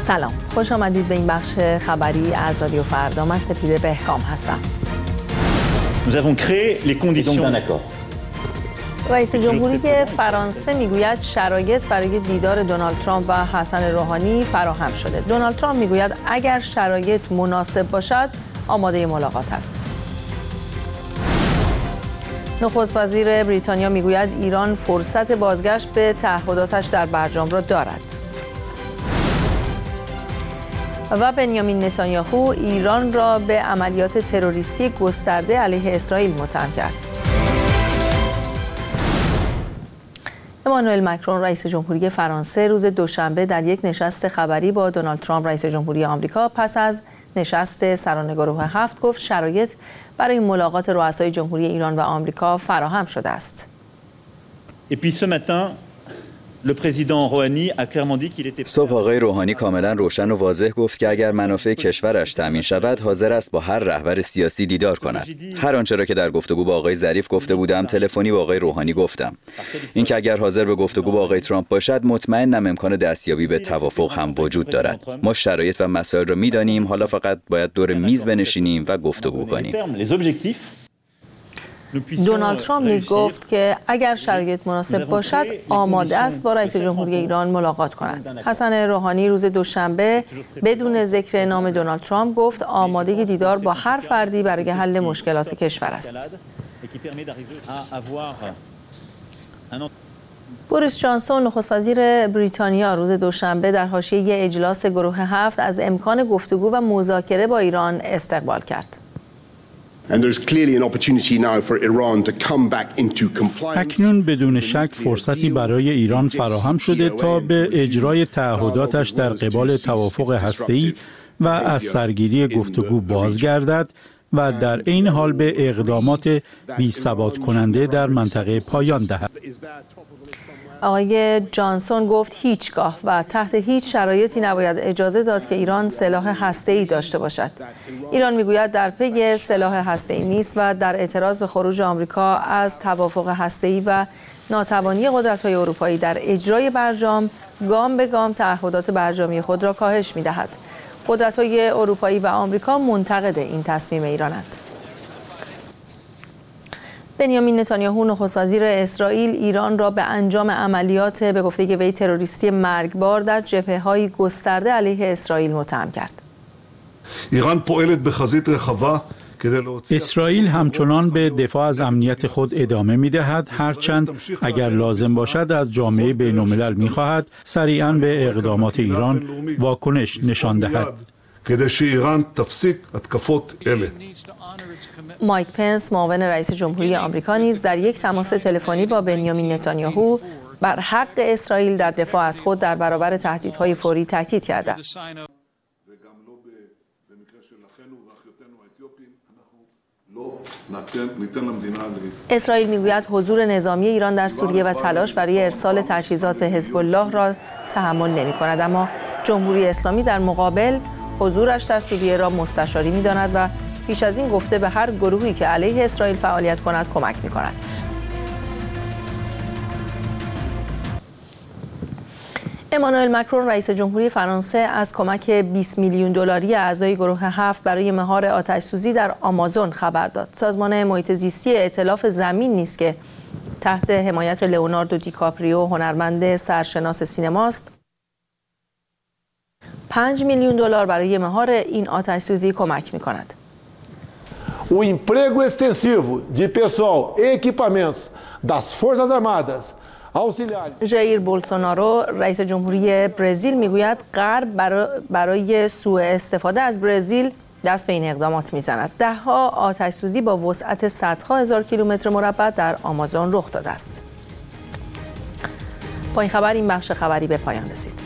سلام، خوش آمدید به این بخش خبری از رادیو فردا. من سپیده بهکام هستم. Nous avons créé les conditions d'un accord. رئیس جمهوری فرانسه میگوید شرایط برای دیدار دونالد ترامپ و حسن روحانی فراهم شده. دونالد ترامپ میگوید اگر شرایط مناسب باشد آماده ملاقات است. نخست وزیر بریتانیا میگوید ایران فرصت بازگشت به تعهداتش در برجام را دارد. و بنیامین نتانیاهو ایران را به عملیات تروریستی گسترده علیه اسرائیل متهم کرد. امانوئل مکرون رئیس جمهوری فرانسه روز دوشنبه در یک نشست خبری با دونالد ترامپ رئیس جمهوری آمریکا پس از نشست سران گروه 7 گفت شرایط برای ملاقات رؤسای جمهوری ایران و آمریکا فراهم شده است. صبح آقای روحانی کاملا روشن و واضح گفت که اگر منافع کشورش تامین شود حاضر است با هر رهبر سیاسی دیدار کند. هر آنچه را که در گفتگو با آقای ظریف گفته بودم تلفنی با آقای روحانی گفتم. اینکه اگر حاضر به گفتگو با آقای ترامپ باشد مطمئنم امکان دستیابی به توافق هم وجود دارد. ما شرایط و مسائل را می‌دانیم، حالا فقط باید دور میز بنشینیم و گفتگو کنیم. دونالد ترامپ نیز گفت که اگر شرایط مناسب باشد آماده است با رئیس جمهوری ایران ملاقات کند. حسن روحانی روز دوشنبه بدون ذکر نام دونالد ترامپ گفت آماده دیدار با هر فردی برای حل مشکلات کشور است. بوریس جانسون نخست وزیر بریتانیا روز دوشنبه در حاشیه اجلاس گروه 7 از امکان گفتگو و مذاکره با ایران استقبال کرد. اکنون بدون شک فرصتی برای ایران فراهم شده تا به اجرای تعهداتش در قبال توافق هسته‌ای و از سرگیری گفتگو بازگردد و در عین حال به اقدامات بی‌ثبات کننده در منطقه پایان دهد. آقای جانسون گفت هیچگاه و تحت هیچ شرایطی نباید اجازه داد که ایران سلاح هسته‌ای داشته باشد. ایران میگوید در پی سلاح هسته‌ای نیست و در اعتراض به خروج آمریکا از توافق هسته‌ای و ناتوانی قدرت‌های اروپایی در اجرای برجام گام به گام تعهدات برجامی خود را کاهش می‌دهد. قدرت‌های اروپایی و آمریکا منتقد این تصمیم ایرانند. بنیامین نتانیاهو نخست وزیر اسرائیل ایران را به انجام عملیات به گفته وی تروریستی مرگبار در جبهه‌های گسترده علیه اسرائیل متهم کرد. اسرائیل همچنان به دفاع از امنیت خود ادامه می‌دهد، هرچند اگر لازم باشد از جامعه بین‌الملل می‌خواهد سریعاً به اقدامات ایران واکنش نشان دهد. مایک پنس معاون رئیس جمهوری آمریکا نیز در یک تماس تلفنی با بنیامین نتانیاهو بر حق اسرائیل در دفاع از خود در برابر تهدیدهای فوری تاکید کرد. اسرائیل میگوید حضور نظامی ایران در سوریه و تلاش برای ارسال تجهیزات به حزب الله را تحمل نمی‌کند، اما جمهوری اسلامی در مقابل حضورش در سوریه را مستشاری می‌داند و پیش از این گفته به هر گروهی که علیه اسرائیل فعالیت کند کمک می‌کند. امانوئل مکرون رئیس جمهوری فرانسه از کمک 20 میلیون دلاری اعضای گروه 7 برای مهار آتش‌سوزی در آمازون خبر داد. سازمان محیط زیستی ائتلاف زمین نیز که تحت حمایت لئوناردو دیکاپریو هنرمند سرشناس سینماست 5 میلیون دلار برای مهار این آتش‌سوزی کمک می‌کند. O emprego extensivo de pessoal e equipamentos das Forças Armadas auxiliares. ژائیر بولسونارو رئیس جمهوری برزیل میگوید غرب برای سوء استفاده از برزیل دست به این اقدامات میزند. ده‌ها آتش‌سوزی با وسعت صدها هزار کیلومتر مربع در آمازون رخ داده است. با این خبر این بخش خبری به پایان رسید.